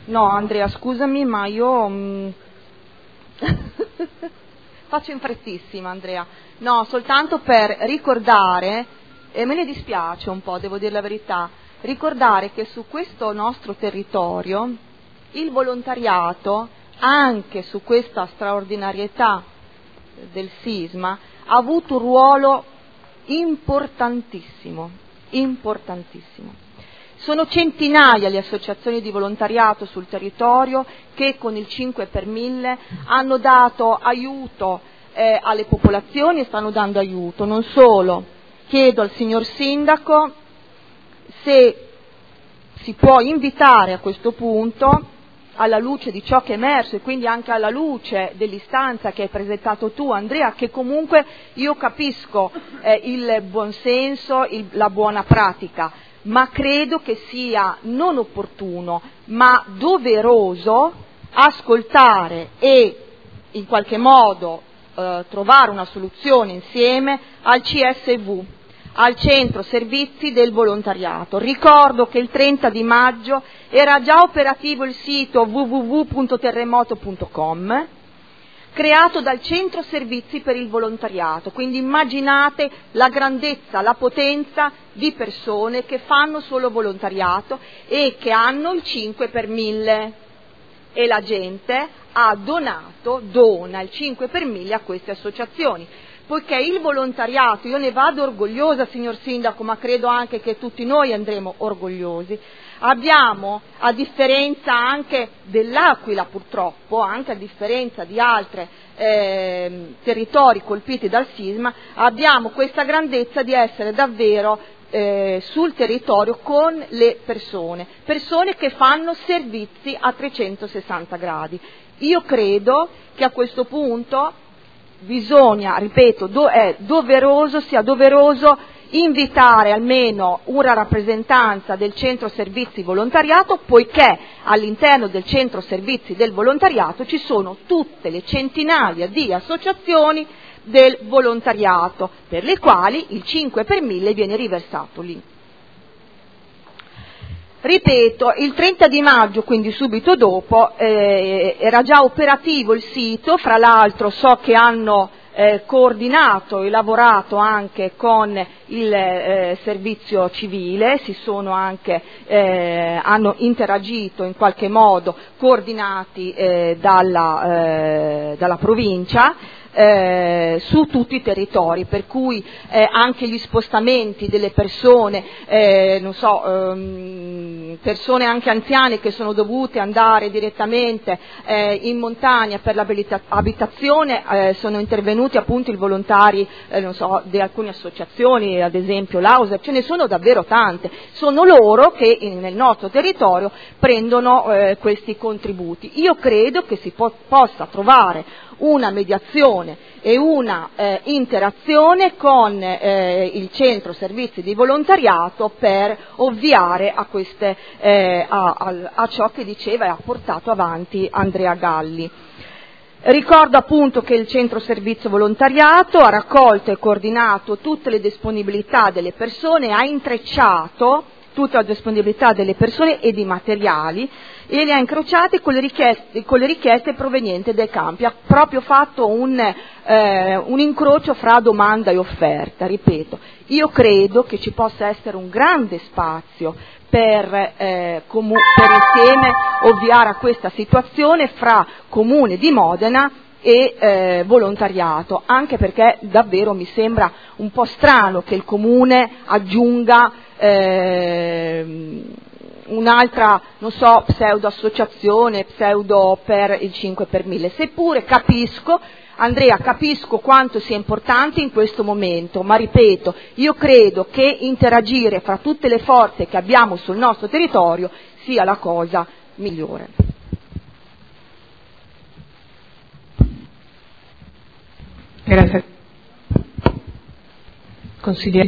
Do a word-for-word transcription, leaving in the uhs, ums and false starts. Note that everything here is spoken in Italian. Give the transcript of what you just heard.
No, Andrea, scusami, ma io mh... faccio in frettissima, Andrea. No, soltanto per ricordare, e me ne dispiace un po', devo dire la verità, ricordare che su questo nostro territorio il volontariato, anche su questa straordinarietà del sisma, ha avuto un ruolo importantissimo, importantissimo. Sono centinaia le associazioni di volontariato sul territorio che con il cinque per mille hanno dato aiuto eh, alle popolazioni e stanno dando aiuto. Non solo, chiedo al signor Sindaco se si può invitare a questo punto, alla luce di ciò che è emerso e quindi anche alla luce dell'istanza che hai presentato tu, Andrea, che comunque io capisco eh, il buonsenso, il, la buona pratica, ma credo che sia non opportuno, ma doveroso ascoltare e in qualche modo eh, trovare una soluzione insieme al C S V, al Centro Servizi del Volontariato. Ricordo che il trenta di maggio era già operativo il sito w w w punto terremoto punto com, creato dal Centro Servizi per il Volontariato, quindi immaginate la grandezza, la potenza di persone che fanno solo volontariato e che hanno il cinque per mille e la gente ha donato, dona il cinque per mille a queste associazioni. Poiché il volontariato, io ne vado orgogliosa, signor Sindaco, ma credo anche che tutti noi andremo orgogliosi, abbiamo, a differenza anche dell'Aquila purtroppo, anche a differenza di altri eh, territori colpiti dal sisma, abbiamo questa grandezza di essere davvero eh, sul territorio con le persone, persone che fanno servizi a trecentosessanta gradi. Io credo che a questo punto bisogna, ripeto, do, è doveroso, sia doveroso invitare almeno una rappresentanza del Centro Servizi Volontariato, poiché all'interno del Centro Servizi del Volontariato ci sono tutte le centinaia di associazioni del volontariato, per le quali il cinque per mille viene riversato lì. Ripeto, il trenta di maggio, quindi subito dopo, eh, era già operativo il sito, fra l'altro so che hanno eh, coordinato e lavorato anche con il eh, servizio civile, si sono anche, eh, hanno interagito in qualche modo, coordinati eh, dalla, eh, dalla provincia, Eh, su tutti i territori, per cui eh, anche gli spostamenti delle persone, eh, non so, ehm, persone anche anziane che sono dovute andare direttamente eh, in montagna per l'abitazione, eh, sono intervenuti appunto i volontari, eh, non so, di alcune associazioni, ad esempio l'Auser, ce ne sono davvero tante, sono loro che in, nel nostro territorio prendono eh, questi contributi. Io credo che si po- possa trovare una mediazione e una eh, interazione con eh, il Centro Servizi di Volontariato per ovviare a, queste, eh, a, a, a ciò che diceva e ha portato avanti Andrea Galli. Ricordo appunto che il Centro Servizio Volontariato ha raccolto e coordinato tutte le disponibilità delle persone, ha intrecciato tutta la disponibilità delle persone e di materiali e le ha incrociate con le richieste, con le richieste provenienti dai campi. Ha proprio fatto un, eh, un incrocio fra domanda e offerta, ripeto. Io credo che ci possa essere un grande spazio per, eh, comu- per insieme ovviare a questa situazione fra Comune di Modena e eh, volontariato, anche perché davvero mi sembra un po' strano che il Comune aggiunga eh, un'altra, non so, pseudo associazione, pseudo per il cinque per mille, seppure capisco, Andrea, capisco quanto sia importante in questo momento, ma ripeto, io credo che interagire fra tutte le forze che abbiamo sul nostro territorio sia la cosa migliore. Grazie. Consigliere.